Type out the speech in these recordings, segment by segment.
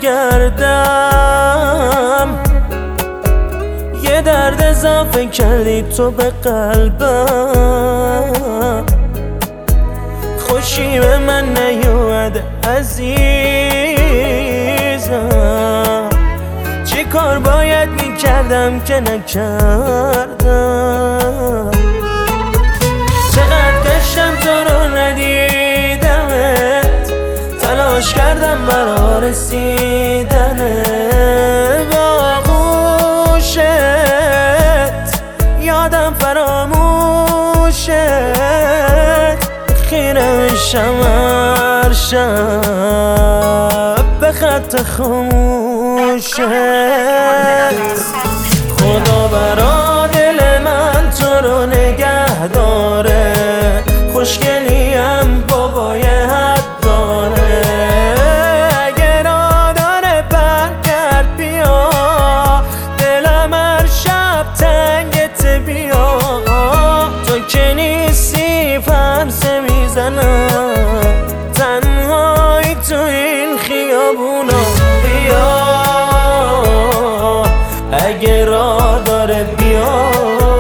بگردم، یه درد اضافه کردی تو به قلبم. خوشی به من نیومده عزیزم، چی کار باید میکردم که نکردم. چقدر گشتم تو رو ندیدمت، تلاش کردم برا رسیدن به آغوشت، یادم فراموشت، خیره میشم هر شب به خط خاموشت. خدا برا دل من تو رو نگه داره، خوشگلیم بابای حد داره. اگه را داره برگرد بیا، دلم هر شب تنگت بیا. تو که نیستی فرسه میزنم تنهایی تو این خیابونا. بیا اگه را داره بیا.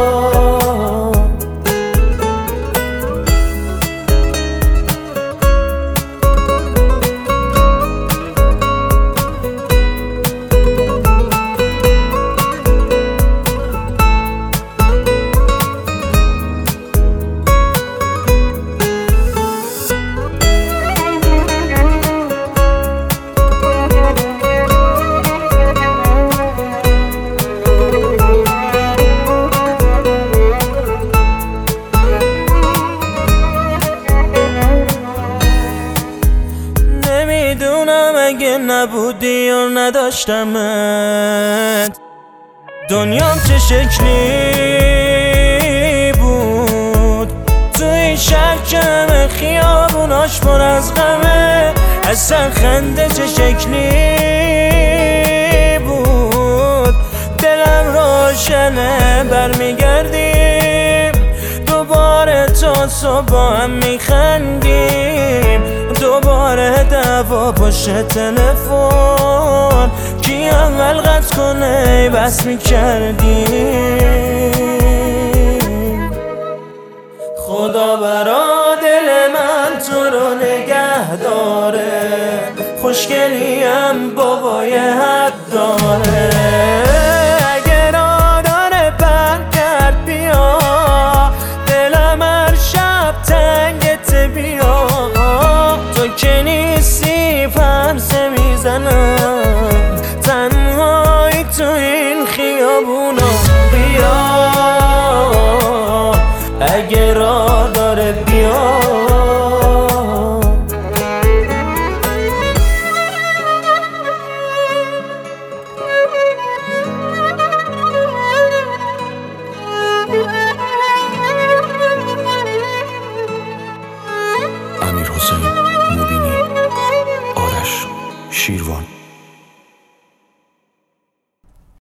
نمیدونم اگه نبودی و نداشتمت دنیام چه شکلی بود. تو این شهر که همه خیابوناش پر از غمه، اصلا خنده چه شکلی بود. دلم روشنه برمیگردیم دوباره، تا صبح هم میخندیم دوباره. دعوا پشت تلفن کی اول قطع کنه بس میکردیم. خدا برا دل من تو رو نگه داره، خوشگلیم بابای حد داره.